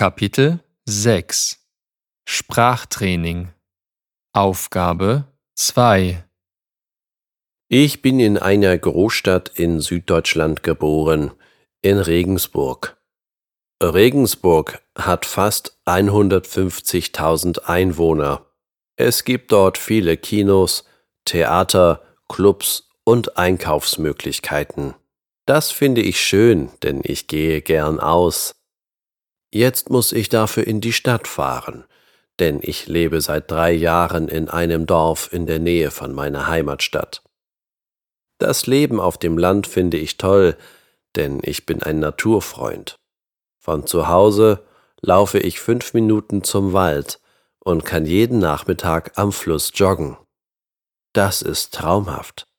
Kapitel 6 Sprachtraining Aufgabe 2 Ich bin in einer Großstadt in Süddeutschland geboren, in Regensburg. Regensburg hat fast 150.000 Einwohner. Es gibt dort viele Kinos, Theater, Clubs und Einkaufsmöglichkeiten. Das finde ich schön, denn ich gehe gern aus. Jetzt muss ich dafür in die Stadt fahren, denn ich lebe seit 3 Jahren in einem Dorf in der Nähe von meiner Heimatstadt. Das Leben auf dem Land finde ich toll, denn ich bin ein Naturfreund. Von zu Hause laufe ich 5 Minuten zum Wald und kann jeden Nachmittag am Fluss joggen. Das ist traumhaft.